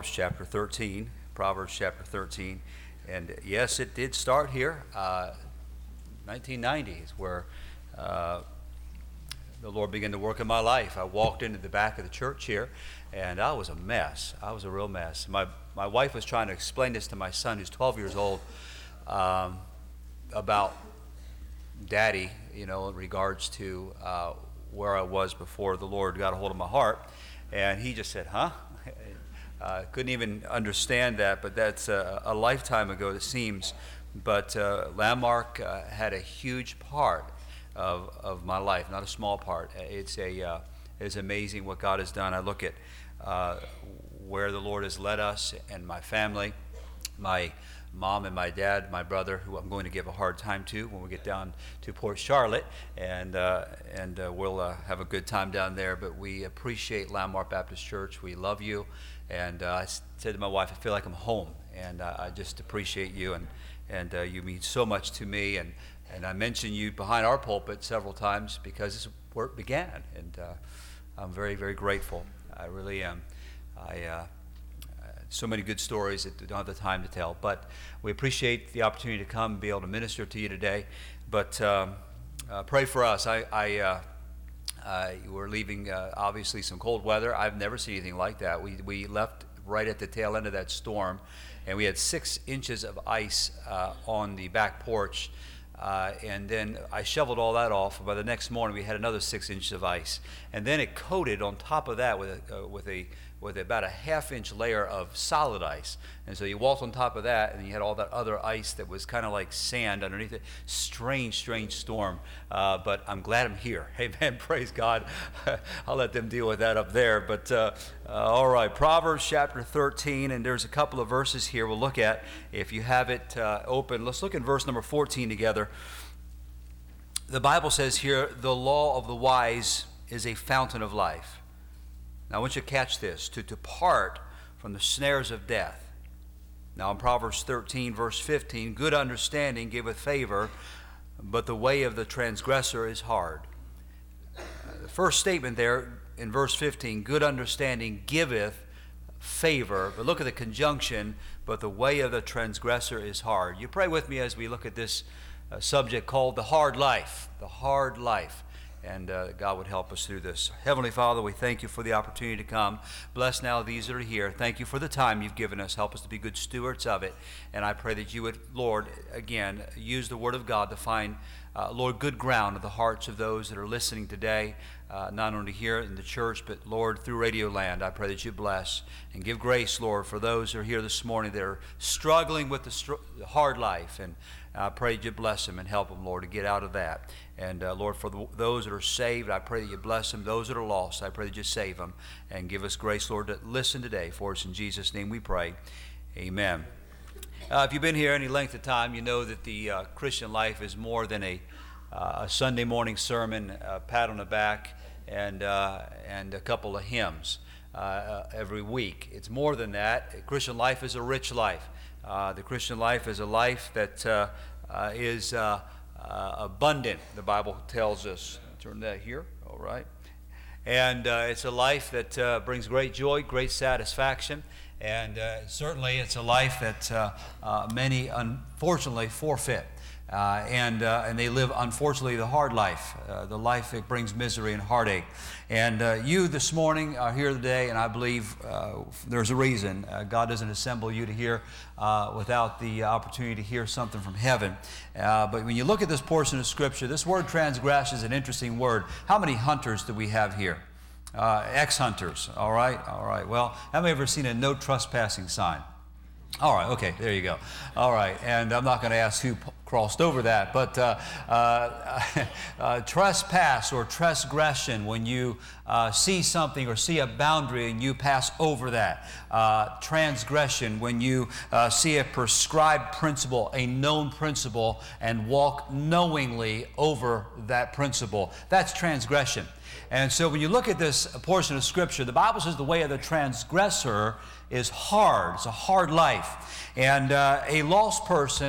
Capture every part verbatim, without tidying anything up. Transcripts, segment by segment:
Proverbs chapter thirteen. Proverbs chapter thirteen. And yes, it did start here. Uh, nineteen ninety is where uh, the Lord began to work in my life. I walked into the back of the church here, and I was a mess. I was a real mess. My my wife was trying to explain this to my son, who's twelve years old, um, about Daddy, you know, in regards to uh, where I was before the Lord got a hold of my heart. And he just said, huh? Uh, couldn't even understand that, but that's a, a lifetime ago, it seems. But uh, Landmark uh, had a huge part of of my life, not a small part. It's a uh, it's amazing what God has done. I look at uh, where the Lord has led us and my family, my mom and my dad, my brother, who I'm going to give a hard time to when we get down to Port Charlotte, and uh, and uh, we'll uh, have a good time down there. But we appreciate Landmark Baptist Church. We love you. And uh, I said to my wife, I feel like I'm home, and uh, I just appreciate you, and and uh, you mean so much to me. And, and I mentioned you behind our pulpit several times because this is where it began, and uh, I'm very, very grateful. I really am. I uh, so many good stories that we don't have the time to tell, but we appreciate the opportunity to come and be able to minister to you today. But um, uh, pray for us. I. I uh, Uh, we're leaving, uh, obviously, some cold weather. I've never seen anything like that. We we left right at the tail end of that storm, and we had six inches of ice uh, on the back porch. Uh, and then I shoveled all that off. By the next morning, we had another six inches of ice, and then it coated on top of that with a, uh, with a with about a half-inch layer of solid ice. And so you walked on top of that, and you had all that other ice that was kind of like sand underneath it. Strange, strange storm. Uh, but I'm glad I'm here. Amen. Praise God. I'll let them deal with that up there. But uh, uh, all right, Proverbs chapter thirteen, and there's a couple of verses here we'll look at. If you have it uh, open, let's look at verse number fourteen together. The Bible says here, the law of the wise is a fountain of life. Now I want you to catch this, to depart from the snares of death. Now in Proverbs thirteen, verse fifteen, good understanding giveth favor, but the way of the transgressor is hard. Uh, the first statement there in verse fifteen, good understanding giveth favor, but look at the conjunction, but the way of the transgressor is hard. You pray with me as we look at this uh, subject called the hard life, the hard life. And uh, God would help us through this. Heavenly Father, we thank you for the opportunity to come. Bless now these that are here. Thank you for the time you've given us. Help us to be good stewards of it. And I pray that you would, Lord, again, use the Word of God to find, uh, Lord, good ground in the hearts of those that are listening today, uh, not only here in the church, but, Lord, through Radio Land. I pray that you bless and give grace, Lord, for those who are here this morning that are struggling with the str- hard life. And I pray that you bless them and help them, Lord, to get out of that. And, uh, Lord, for the, those that are saved, I pray that you bless them. Those that are lost, I pray that you save them. And give us grace, Lord, to listen today. For us in Jesus' name we pray. Amen. Uh, if you've been here any length of time, you know that the uh, Christian life is more than a, uh, a Sunday morning sermon, a pat on the back, and, uh, and a couple of hymns uh, every week. It's more than that. A Christian life is a rich life. Uh, the Christian life is a life that uh, uh, is uh, uh, abundant, the Bible tells us. Turn that here, all right. And uh, it's a life that uh, brings great joy, great satisfaction, and uh, certainly it's a life that uh, uh, many unfortunately forfeit. Uh, and uh, and they live, unfortunately, the hard life, uh, the life that brings misery and heartache. And uh, you this morning are here today, and I believe uh, there's a reason. Uh, God doesn't assemble you to hear uh, without the opportunity to hear something from heaven. Uh, but when you look at this portion of Scripture, this word transgress is an interesting word. How many hunters do we have here? Uh, ex-hunters, all right? All right. Well, have you ever seen a no trespassing sign? All right, okay, there you go. All right, and I'm not going to ask who p- crossed over that, but uh, uh, uh, trespass or transgression, when you uh, see something or see a boundary and you pass over that. Uh, transgression, when you uh, see a prescribed principle, a known principle, and walk knowingly over that principle. That's transgression. And so when you look at this portion of Scripture, the Bible says the way of the transgressor is hard. It's a hard life. And uh, a lost person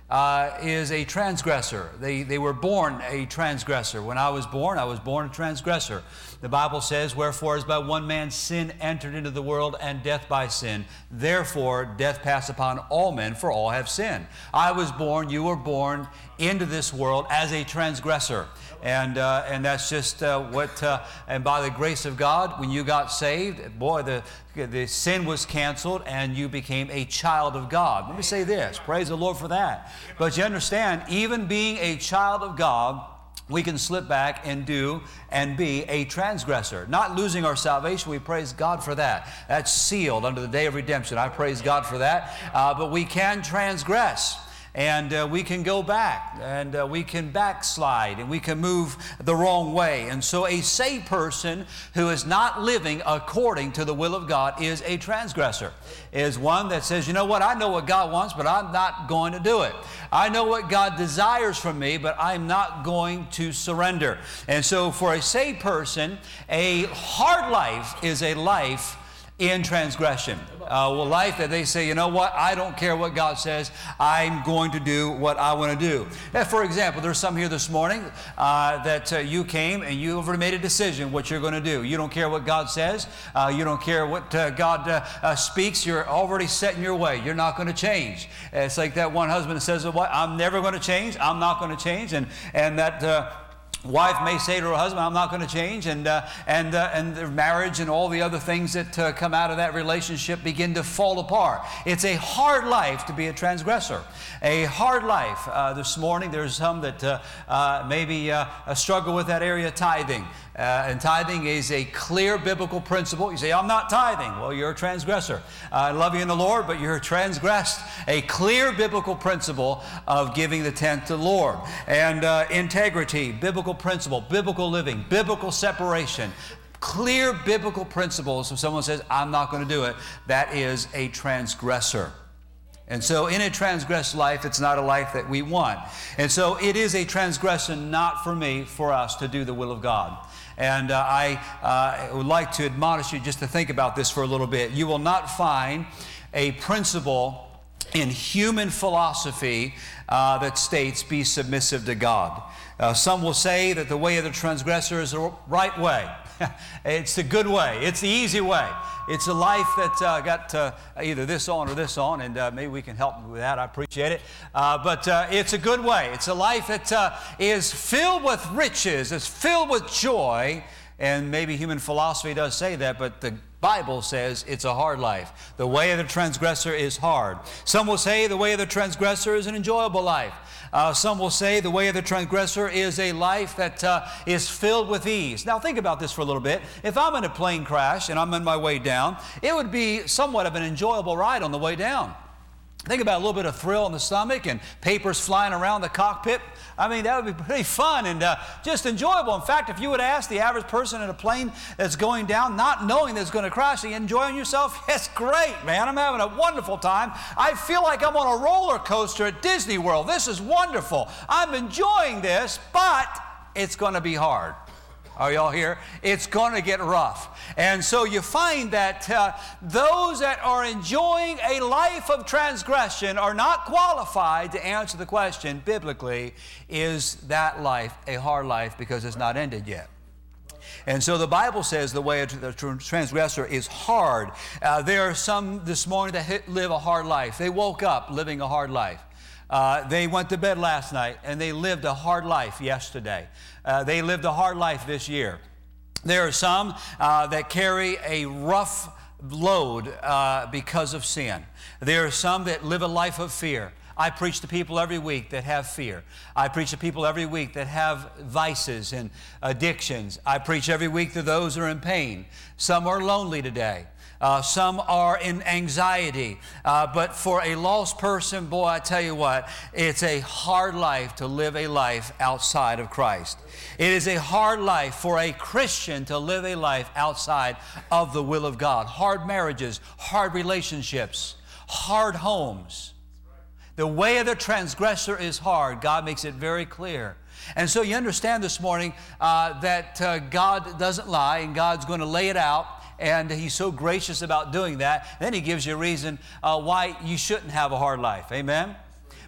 uh, is a transgressor. They, they were born a transgressor. When I was born, I was born a transgressor. The Bible says, wherefore as by one man sin entered into the world, and death by sin. Therefore death passed upon all men, for all have sinned. I was born, you were born into this world as a transgressor. And, uh, and that's just uh, what, uh, and by the grace of God, when you got saved, boy, the, the sin was canceled and you became a child of God. Let me say this, praise the Lord for that. But you understand, even being a child of God, we can slip back and do and be a transgressor. Not losing our salvation, we praise God for that. That's sealed under the day of redemption. I praise God for that. Uh, but we can transgress. And uh, we can go back, and uh, we can backslide, and we can move the wrong way. And so a saved person who is not living according to the will of God is a transgressor, is one that says, you know what, I know what God wants, but I'm not going to do it. I know what God desires from me, but I'm not going to surrender. And so for a saved person, a hard life is a life in transgression. Uh, well, life that they say, you know what, I don't care what God says, I'm going to do what I want to do. Now, for example, there's some here this morning uh, that uh, you came and you already made a decision what you're going to do. You don't care what God says, uh, you don't care what uh, God uh, uh, speaks, you're already set in your way. You're not going to change. It's like that one husband that says, what, I'm never going to change, I'm not going to change, and, and that uh, wife may say to her husband, I'm not going to change, and uh, and uh, and their marriage and all the other things that uh, come out of that relationship begin to fall apart. It's a hard life to be a transgressor. A hard life. Uh, this morning there's some that uh, uh, maybe uh, struggle with that area of tithing. Uh, and tithing is a clear biblical principle. You say, I'm not tithing. Well, you're a transgressor. Uh, I love you in the Lord, but you're transgressed a clear biblical principle of giving the tenth to the Lord. And uh, integrity, biblical principle, biblical living, biblical separation, clear biblical principles. If someone says, I'm not going to do it, that is a transgressor. And so in a transgressed life, it's not a life that we want. And so it is a transgression not for me, for us to do the will of God. And uh, I uh, would like to admonish you just to think about this for a little bit. You will not find a principle in human philosophy uh, that states, be submissive to God. Uh, some will say that the way of the transgressor is the right way. It's the good way. It's the easy way. It's a life that uh, got uh, either this on or this on, and uh, maybe we can help with that. I appreciate it. Uh, but uh, it's a good way. It's a life that uh, is filled with riches. It's filled with joy. And maybe human philosophy does say that, but the Bible says it's a hard life. The way of the transgressor is hard. Some will say the way of the transgressor is an enjoyable life. Uh, some will say the way of the transgressor is a life that uh, is filled with ease. Now think about this for a little bit. If I'm in a plane crash and I'm on my way down, it would be somewhat of an enjoyable ride on the way down. Think about a little bit of thrill in the stomach and papers flying around the cockpit. I mean, that would be pretty fun and uh, just enjoyable. In fact, if you would ask the average person in a plane that's going down, not knowing that it's going to crash, are you enjoying yourself? Yes, great, man. I'm having a wonderful time. I feel like I'm on a roller coaster at Disney World. This is wonderful. I'm enjoying this, but it's going to be hard. Are y'all here? It's going to get rough. And so you find that uh, those that are enjoying a life of transgression are not qualified to answer the question biblically, is that life a hard life because it's not ended yet? And so the Bible says the way of the transgressor is hard. Uh, there are some this morning that hit, live a hard life. They woke up living a hard life. Uh, they went to bed last night and they lived a hard life yesterday. Uh, they lived a hard life this year. There are some uh, that carry a rough load uh, because of sin. There are some that live a life of fear. I preach to people every week that have fear. I preach to people every week that have vices and addictions. I preach every week to those who are in pain. Some are lonely today. Uh, some are in anxiety. Uh, but for a lost person, boy, I tell you what, it's a hard life to live a life outside of Christ. It is a hard life for a Christian to live a life outside of the will of God. Hard marriages, hard relationships, hard homes. The way of the transgressor is hard. God makes it very clear. And so you understand this morning uh, that uh, God doesn't lie, and God's going to lay it out. And He's so gracious about doing that. Then He gives you a reason uh, why you shouldn't have a hard life. Amen?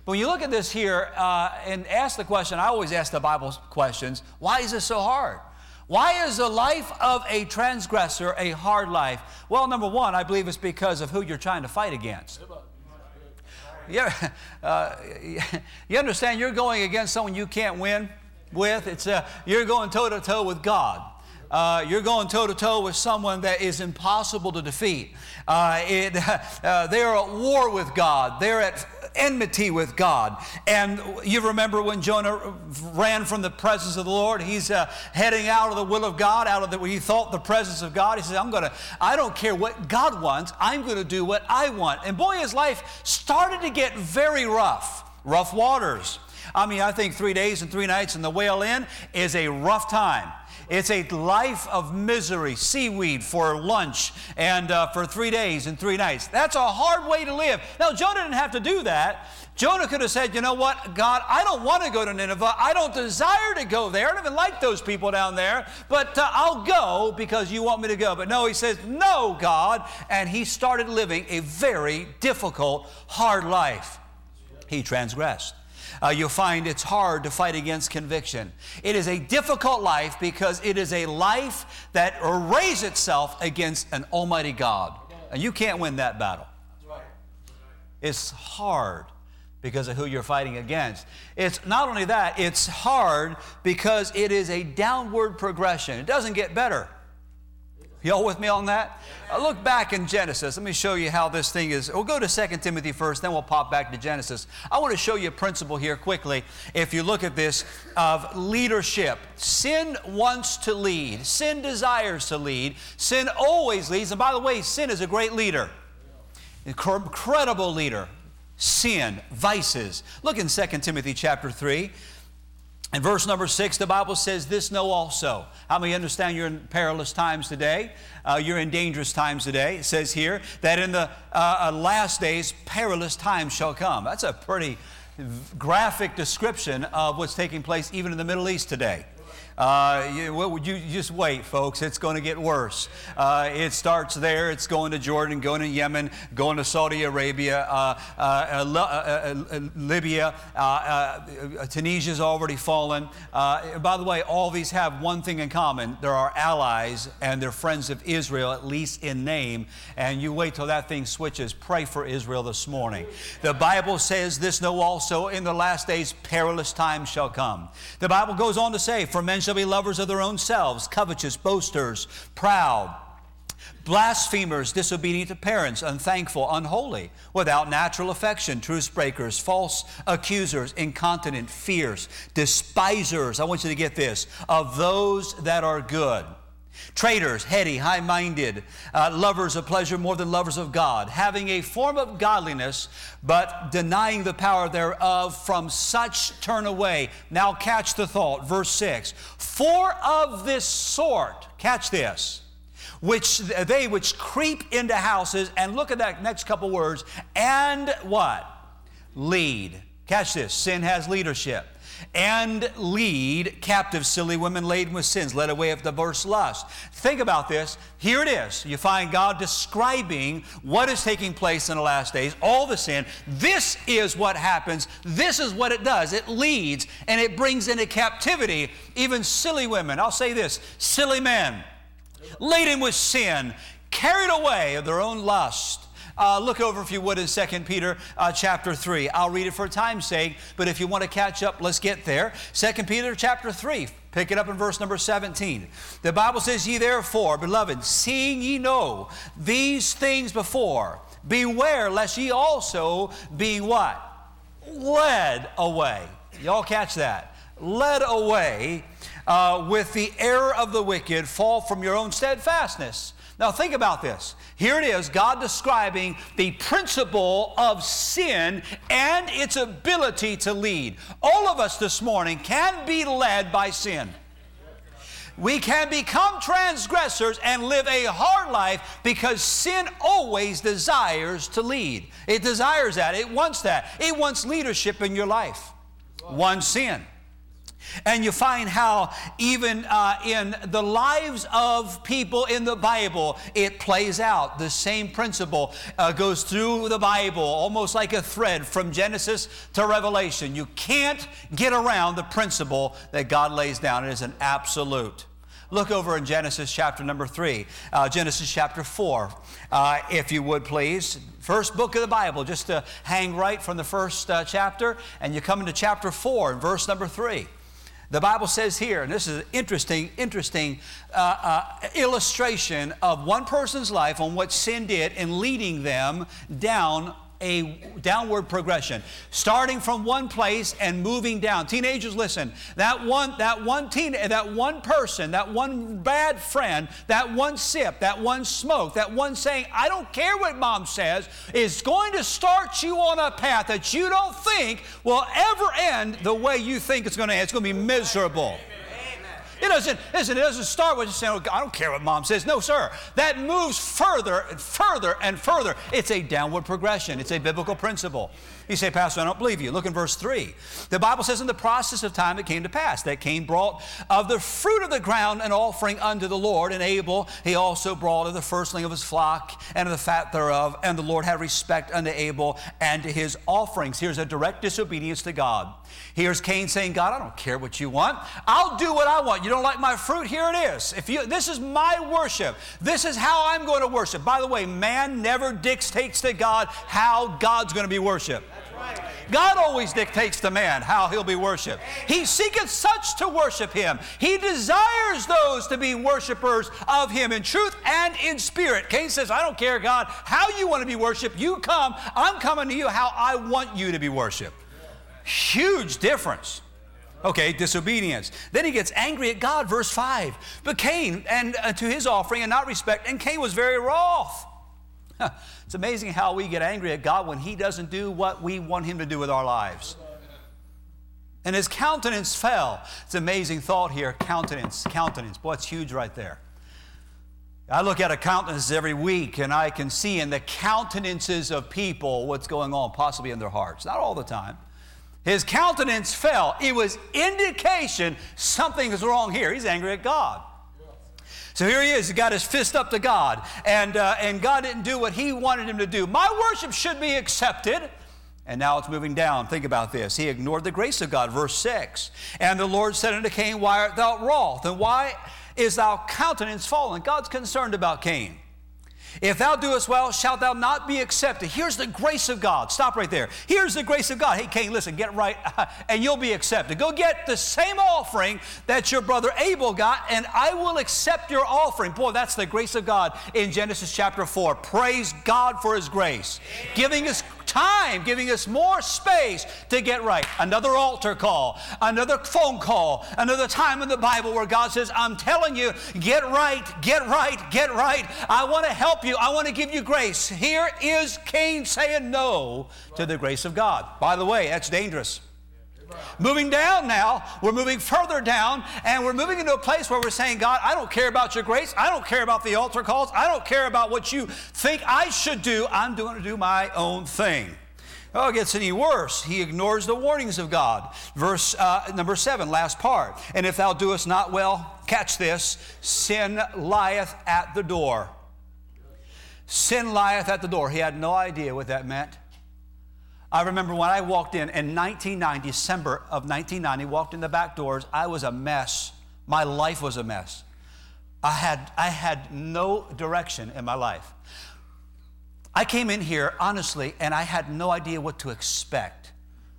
But when you look at this here uh, and ask the question, I always ask the Bible questions, why is this so hard? Why is the life of a transgressor a hard life? Well, number one, I believe it's because of who you're trying to fight against. Yeah, uh, you understand you're going against someone you can't win with? It's uh, you're going toe-to-toe with God. Uh, you're going toe-to-toe with someone that is impossible to defeat. Uh, it, uh, they're at war with God. They're at enmity with God. And you remember when Jonah ran from the presence of the Lord, he's uh, heading out of the will of God, out of the, he thought the presence of God. He says, I'm going to, I don't care what God wants, I'm going to do what I want. And boy, his life started to get very rough, rough waters. I mean, I think three days and three nights in the whale inn is a rough time. It's a life of misery, seaweed for lunch and uh, for three days and three nights. That's a hard way to live. Now, Jonah didn't have to do that. Jonah could have said, you know what, God, I don't want to go to Nineveh. I don't desire to go there. I don't even like those people down there, but uh, I'll go because you want me to go. But no, he says, no, God, and he started living a very difficult, hard life. He transgressed. Uh, you'll find it's hard to fight against conviction. It is a difficult life because it is a life that arrays itself against an almighty God. And you can't win that battle. It's hard because of who you're fighting against. It's not only that, it's hard because it is a downward progression. It doesn't get better. Y'all with me on that? Uh, look back in Genesis. Let me show you how this thing is. We'll go to Second Timothy first, then we'll pop back to Genesis. I want to show you a principle here quickly. If you look at this, of leadership. Sin wants to lead. Sin desires to lead. Sin always leads. And by the way, sin is a great leader. Incredible leader. Sin, vices. Look in Second Timothy chapter three. In verse number six, the Bible says, this know also. How many understand you're in perilous times today? Uh, you're in dangerous times today. It says here that in the uh, last days, perilous times shall come. That's a pretty graphic description of what's taking place even in the Middle East today. Uh, you, well, you just wait, folks. It's going to get worse. Uh, it starts there. It's going to Jordan, going to Yemen, going to Saudi Arabia, uh, uh, uh, uh, Libya. Uh, uh, Tunisia's already fallen. Uh, by the way, all these have one thing in common. They're our allies and they're friends of Israel, at least in name. And you wait till that thing switches. Pray for Israel this morning. The Bible says this, know also, in the last days perilous times shall come. The Bible goes on to say, for men shall be lovers of their own selves, covetous, boasters, proud, blasphemers, disobedient to parents, unthankful, unholy, without natural affection, truce breakers, false accusers, incontinent, fierce, despisers, I want you to get this, of those that are good. Traitors, heady, high-minded, uh, lovers of pleasure more than lovers of God, having a form of godliness, but denying the power thereof, from such turn away. Now catch the thought, verse six. For of this sort, catch this, which they which creep into houses, and look at that next couple words, and what? Lead. Catch this, sin has leadership. And lead captive silly women laden with sins, led away of diverse lust. Think about this. Here it is. You find God describing what is taking place in the last days, all the sin. This is what happens. This is what it does. It leads and it brings into captivity even silly women. I'll say this, silly men, laden with sin, carried away of their own lust. Uh, look over, if you would, in Second Peter uh, chapter three. I'll read it for time's sake, but if you want to catch up, let's get there. Second Peter chapter three, pick it up in verse number seventeen. The Bible says, ye therefore, beloved, seeing ye know these things before, beware lest ye also be what? Led away. Y'all catch that? Led away uh, with the error of the wicked, fall from your own steadfastness. Now think about this. Here it is, God describing the principle of sin and its ability to lead. All of us this morning can be led by sin. We can become transgressors and live a hard life because sin always desires to lead. It desires that. It wants that. It wants leadership in your life. One sin. And you find how even uh, in the lives of people in the Bible, it plays out. The same principle uh, goes through the Bible, almost like a thread from Genesis to Revelation. You can't get around the principle that God lays down. It is an absolute. Look over in Genesis chapter number three, uh, Genesis chapter four, uh, if you would please. First book of the Bible, just to hang right from the first uh, chapter, and you come into chapter four and verse number three. The Bible says here, and this is an interesting, interesting uh, uh, illustration of one person's life on what sin did in leading them down a downward progression, starting from one place and moving down. Teenagers, listen, that one, that one teen, that one person, that one bad friend, that one sip, that one smoke, that one saying, I don't care what mom says, is going to start you on a path that you don't think will ever end the way you think it's going to end. It's going to be miserable. It doesn't, listen, it doesn't start with just saying, oh, I don't care what mom says. No, sir. That moves further and further and further. It's a downward progression. It's a biblical principle. You say, Pastor, I don't believe you. Look in verse three. The Bible says, in the process of time it came to pass that Cain brought of the fruit of the ground an offering unto the Lord, and Abel he also brought of the firstling of his flock and of the fat thereof. And the Lord had respect unto Abel and to his offerings. Here's a direct disobedience to God. Here's Cain saying, God, I don't care what you want. I'll do what I want. You don't like my fruit? Here it is. If you, this is my worship. This is how I'm going to worship. By the way, man never dictates to God how God's going to be worshiped. God always dictates to man how he'll be worshiped. He seeketh such to worship him. He desires those to be worshipers of him in truth and in spirit. Cain says, I don't care, God, how you want to be worshiped. You come. I'm coming to you how I want you to be worshiped. Huge difference. Okay, disobedience. Then he gets angry at God, verse five. But Cain, and uh, to his offering and not respect, and Cain was very wroth. It's amazing how we get angry at God when he doesn't do what we want him to do with our lives. And his countenance fell. It's an amazing thought here, countenance, countenance. Boy, it's huge right there. I look at a countenance every week, and I can see in the countenances of people what's going on, possibly in their hearts. Not all the time. His countenance fell. It was indication something is wrong here. He's angry at God. So here he is. He got his fist up to God, and, uh, and God didn't do what he wanted him to do. My worship should be accepted. And now it's moving down. Think about this. He ignored the grace of God. Verse six. And the Lord said unto Cain, why art thou wroth? And why is thy countenance fallen? God's concerned about Cain. If thou doest well, shalt thou not be accepted. Here's the grace of God. Stop right there. Here's the grace of God. Hey, Cain, listen, get right, and you'll be accepted. Go get the same offering that your brother Abel got, and I will accept your offering. Boy, that's the grace of God in Genesis chapter four. Praise God for his grace. Giving us time, giving us more space to get right. Another altar call, another phone call, another time in the Bible where God says, I'm telling you, get right, get right, get right. I want to help you. I want to give you grace. Here is Cain saying no to the grace of God. By the way, that's dangerous. Moving down now, we're moving further down, and we're moving into a place where we're saying, God, I don't care about your grace. I don't care about the altar calls. I don't care about what you think I should do. I'm going to do my own thing. Oh, it gets any worse. He ignores the warnings of God. Verse uh, number seven, last part. And if thou doest not well, catch this, sin lieth at the door. Sin lieth at the door. He had no idea what that meant. I remember when I walked in in nineteen ninety, December of nineteen ninety, walked in the back doors, I was a mess. My life was a mess. I had, I had no direction in my life. I came in here, honestly, and I had no idea what to expect.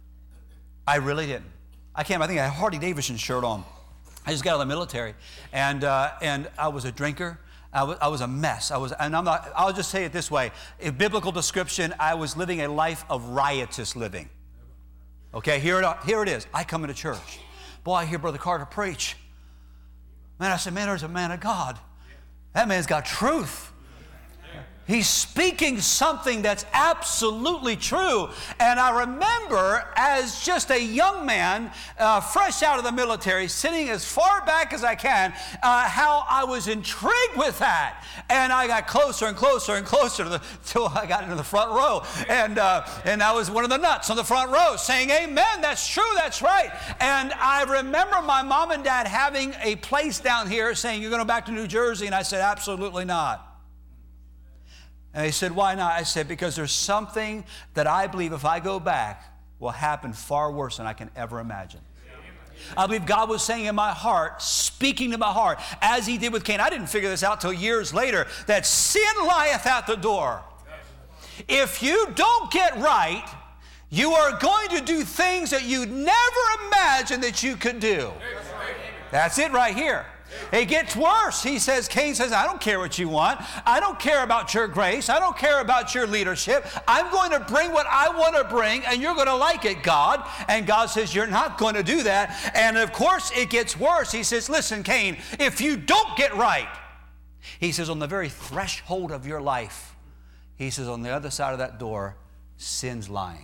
I really didn't. I came, I think I had a Harley Davidson shirt on. I just got out of the military, and, uh, and I was a drinker. I was, I was a mess. I was, and I'm not, I'll just say it this way. In biblical description, I was living a life of riotous living. Okay, here it, here it is. I come into church. Boy, I hear Brother Carter preach. Man, I said, man, there's a man of God. That man's got truth. He's speaking something that's absolutely true. And I remember as just a young man, uh, fresh out of the military, sitting as far back as I can, uh, how I was intrigued with that. And I got closer and closer and closer to the, till I got into the front row. And, uh, and I was one of the nuts on the front row saying, amen, that's true, that's right. And I remember my mom and dad having a place down here saying, you're going back to New Jersey? And I said, absolutely not. And they said, why not? I said, because there's something that I believe if I go back will happen far worse than I can ever imagine. I believe God was saying in my heart, speaking to my heart, as he did with Cain. I didn't figure this out till years later, that sin lieth at the door. If you don't get right, you are going to do things that you'd never imagined that you could do. That's it right here. It gets worse. He says, Cain says, I don't care what you want. I don't care about your grace. I don't care about your leadership. I'm going to bring what I want to bring, and you're going to like it, God. And God says, you're not going to do that. And of course, it gets worse. He says, listen, Cain, if you don't get right, he says, on the very threshold of your life, he says, on the other side of that door, sin's lying.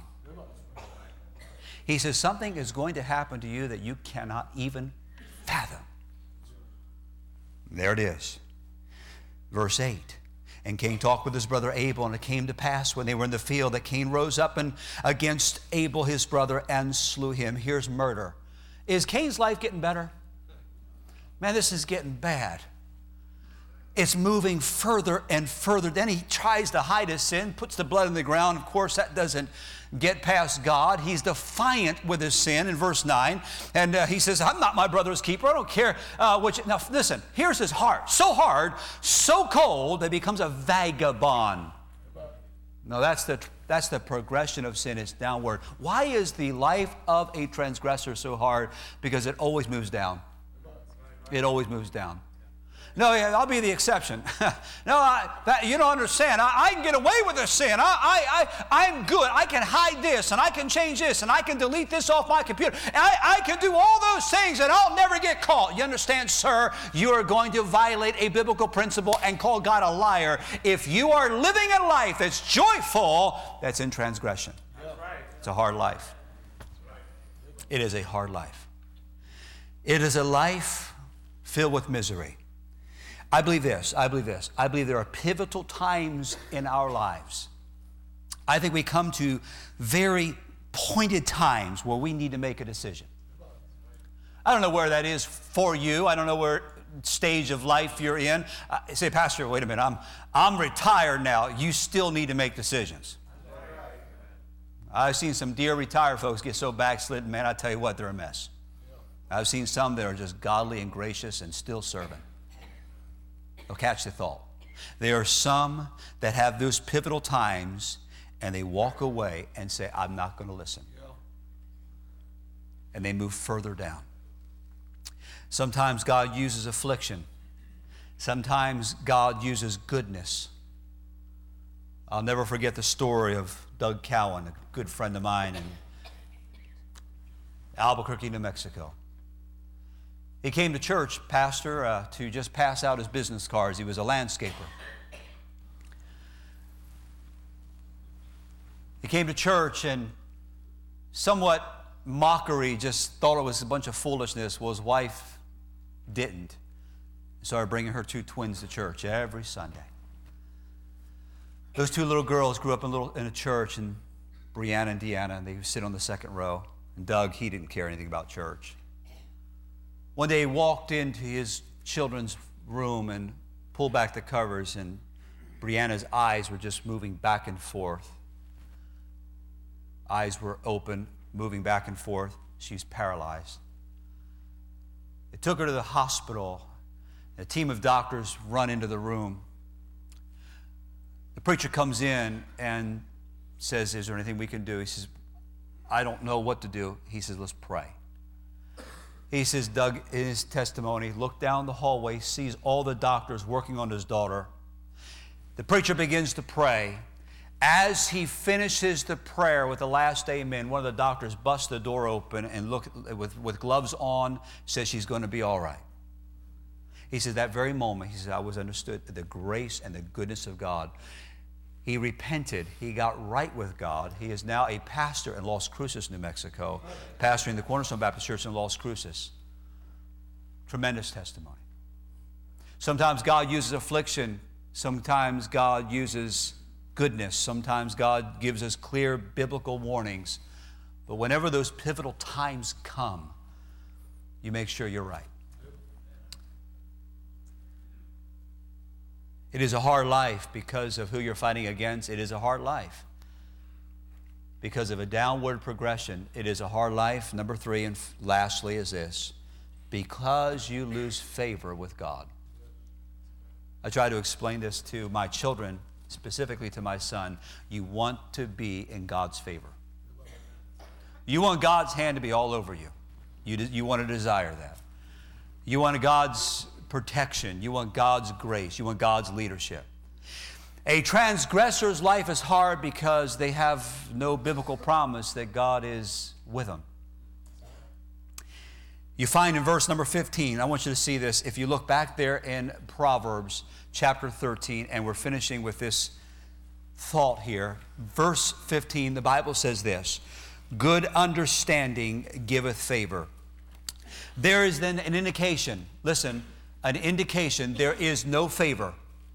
He says, something is going to happen to you that you cannot even fathom. There it is. Verse eight. And Cain talked with his brother Abel, and it came to pass when they were in the field that Cain rose up and against Abel his brother and slew him. Here's murder. Is Cain's life getting better? Man, this is getting bad. It's moving further and further. Then he tries to hide his sin, puts the blood in the ground. Of course, that doesn't get past God. He's defiant with his sin in verse nine. And uh, he says, I'm not my brother's keeper. I don't care uh, which. Now, listen, here's his heart. So hard, so cold, that he becomes a vagabond. No, that's the, that's the progression of sin. It's downward. Why is the life of a transgressor so hard? Because it always moves down. It always moves down. No, yeah, I'll be the exception. no, I, that, you don't understand. I, I can get away with this sin. I, I, I, I'm good. I can hide this, and I can change this, and I can delete this off my computer. I, I can do all those things, and I'll never get caught. You understand, sir? You are going to violate a biblical principle and call God a liar if you are living a life that's joyful, that's in transgression. It's a hard life. It is a hard life. It is a life filled with misery. I believe this, I believe this. I believe there are pivotal times in our lives. I think we come to very pointed times where we need to make a decision. I don't know where that is for you. I don't know where stage of life you're in. I say, Pastor, wait a minute, I'm, I'm retired now. You still need to make decisions. I've seen some dear retired folks get so backslidden, man, I tell you what, they're a mess. I've seen some that are just godly and gracious and still serving. They'll catch the thought. There are some that have those pivotal times and they walk away and say, I'm not going to listen. And they move further down. Sometimes God uses affliction. Sometimes God uses goodness. I'll never forget the story of Doug Cowan, a good friend of mine in Albuquerque, New Mexico. He came to church, pastor, uh, to just pass out his business cards. He was a landscaper. He came to church and somewhat mockery, just thought it was a bunch of foolishness. Well, his wife didn't. He started bringing her two twins to church every Sunday. Those two little girls grew up in a, little, in a church, and Brianna and Deanna, and they would sit on the second row. And Doug, he didn't care anything about church. One day he walked into his children's room and pulled back the covers, and Brianna's eyes were just moving back and forth. Eyes were open, moving back and forth. She's paralyzed. They took her to the hospital. A team of doctors run into the room. The preacher comes in and says, is there anything we can do? He says, I don't know what to do. He says, let's pray. He says, Doug, in his testimony, looked down the hallway, sees all the doctors working on his daughter. The preacher begins to pray. As he finishes the prayer with the last amen, one of the doctors busts the door open and look with, with gloves on, says she's going to be all right. He says, that very moment, he says, I was understood the grace and the goodness of God. He repented. He got right with God. He is now a pastor in Las Cruces, New Mexico, pastoring the Cornerstone Baptist Church in Las Cruces. Tremendous testimony. Sometimes God uses affliction. Sometimes God uses goodness. Sometimes God gives us clear biblical warnings. But whenever those pivotal times come, you make sure you're right. It is a hard life because of who you're fighting against. It is a hard life because of a downward progression. It is a hard life. Number three, and lastly, is this: because you lose favor with God. I try to explain this to my children, specifically to my son. You want to be in God's favor. You want God's hand to be all over you. You, you want to desire that. You want God's protection. You want God's grace. You want God's leadership. A transgressor's life is hard because they have no biblical promise that God is with them. You find in verse number fifteen, I want you to see this. If you look back there in Proverbs chapter thirteen, and we're finishing with this thought here. Verse fifteen, the Bible says this: good understanding giveth favor. There is then an indication, listen, an indication there is no favor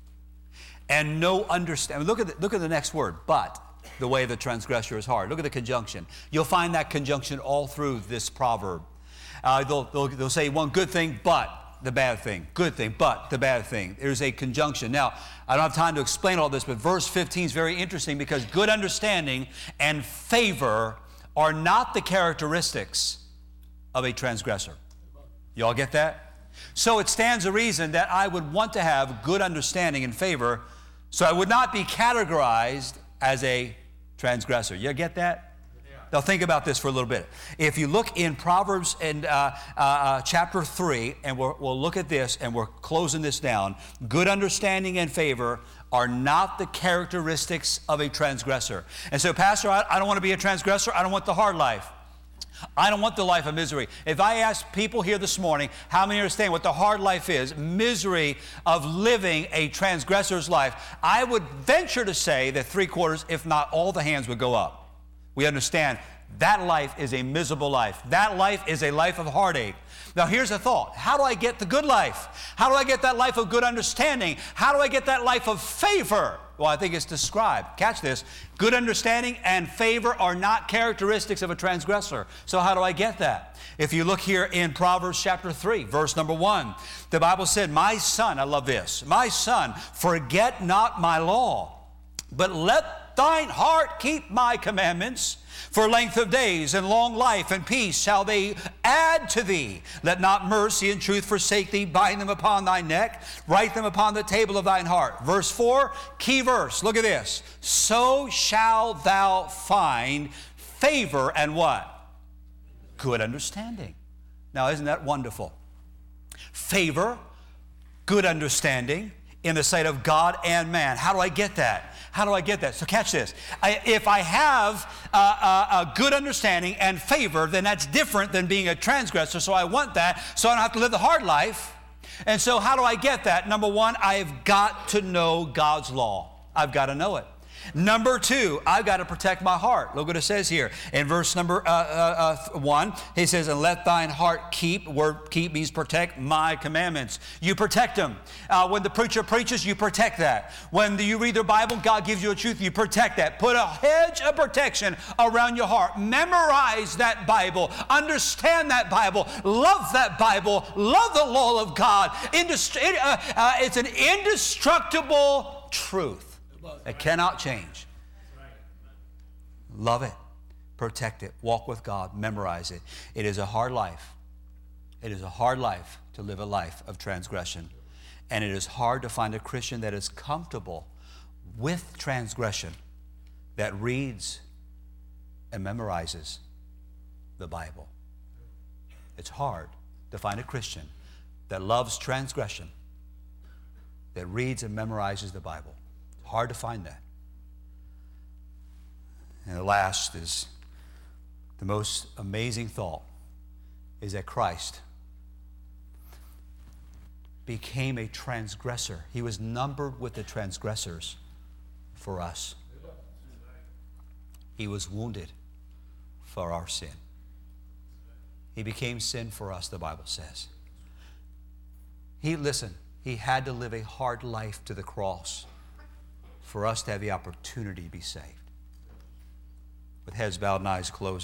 and no understanding. Look at the, look at the next word, but the way of the transgressor is hard. Look at the conjunction. You'll find that conjunction all through this proverb. Uh, they'll, they'll, they'll say one good thing, but the bad thing. Good thing, but the bad thing. There's a conjunction. Now, I don't have time to explain all this, but verse fifteen is very interesting because good understanding and favor are not the characteristics of a transgressor. Y'all get that? So it stands to reason that I would want to have good understanding and favor, so I would not be categorized as a transgressor. You get that? Yeah. Now think about this for a little bit. If you look in Proverbs and uh, uh, chapter three, and we'll, we'll look at this, and we're closing this down. Good understanding and favor are not the characteristics of a transgressor. And so, Pastor, I, I don't want to be a transgressor. I don't want the hard life. I don't want the life of misery. If I ask people here this morning, how many understand what the hard life is, misery of living a transgressor's life, I would venture to say that three quarters, if not all the hands would go up. We understand that life is a miserable life. That life is a life of heartache. Now here's a thought. How do I get the good life? How do I get that life of good understanding? How do I get that life of favor? Well, I think it's described. Catch this. Good understanding and favor are not characteristics of a transgressor. So how do I get that? If you look here in Proverbs chapter three, verse number one, the Bible said, my son, I love this, my son, forget not my law, but let thine heart keep my commandments. For length of days and long life and peace shall they add to thee. Let not mercy and truth forsake thee. Bind them upon thy neck. Write them upon the table of thine heart. Verse four, key verse. Look at this. So shalt thou find favor and what? Good understanding. Now, isn't that wonderful? Favor, good understanding in the sight of God and man. How do I get that? How do I get that? So catch this. I, if I have a, a, a good understanding and favor, then that's different than being a transgressor. So I want that, so I don't have to live the hard life. And so how do I get that? Number one, I've got to know God's law. I've got to know it. Number two, I've got to protect my heart. Look what it says here in verse number uh, uh, uh, one. He says, and let thine heart keep. Word keep means protect my commandments. You protect them. Uh, when the preacher preaches, you protect that. When the, you read the Bible, God gives you a truth, you protect that. Put a hedge of protection around your heart. Memorize that Bible. Understand that Bible. Love that Bible. Love the law of God. Indest- uh, uh, it's an indestructible truth. It cannot change. Love it. Protect it. Walk with God. Memorize it. It is a hard life. It is a hard life to live a life of transgression. And it is hard to find a Christian that is comfortable with transgression, that reads and memorizes the Bible. It's hard to find a Christian that loves transgression, that reads and memorizes the Bible. Hard to find that. And the last is the most amazing thought is that Christ became a transgressor. He was numbered with the transgressors for us. He was wounded for our sin. He became sin for us, the Bible says. He, listen, he had to live a hard life to the cross for us to have the opportunity to be saved. With heads bowed and eyes closed.